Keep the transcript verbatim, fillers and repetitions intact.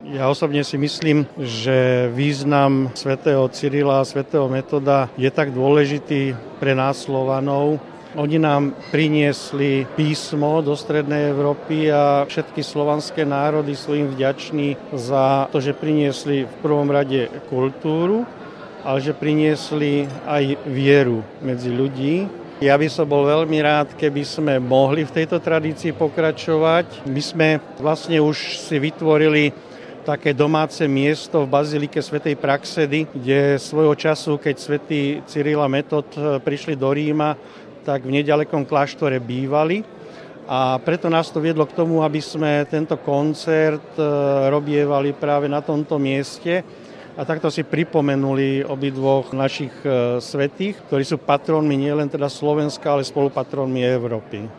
Ja osobne si myslím, že význam svätého Cyrila a svätého Metoda je tak dôležitý pre nás Slovanov. Oni nám priniesli písmo do strednej Európy a všetky slovanské národy sú im vďační za to, že priniesli v prvom rade kultúru, ale že priniesli aj vieru medzi ľudí. Ja by som bol veľmi rád, keby sme mohli v tejto tradícii pokračovať. My sme vlastne už si vytvorili také domáce miesto v bazilike svätej Praxedy, kde svojho času, keď svätý Cyril a Metod prišli do Ríma, tak v nedalekom kláštore bývali. A preto nás to viedlo k tomu, aby sme tento koncert robievali práve na tomto mieste. A takto si pripomenuli obidvoch našich svätých, ktorí sú patrónmi nielen teda Slovenska, ale spolupatrónmi Európy.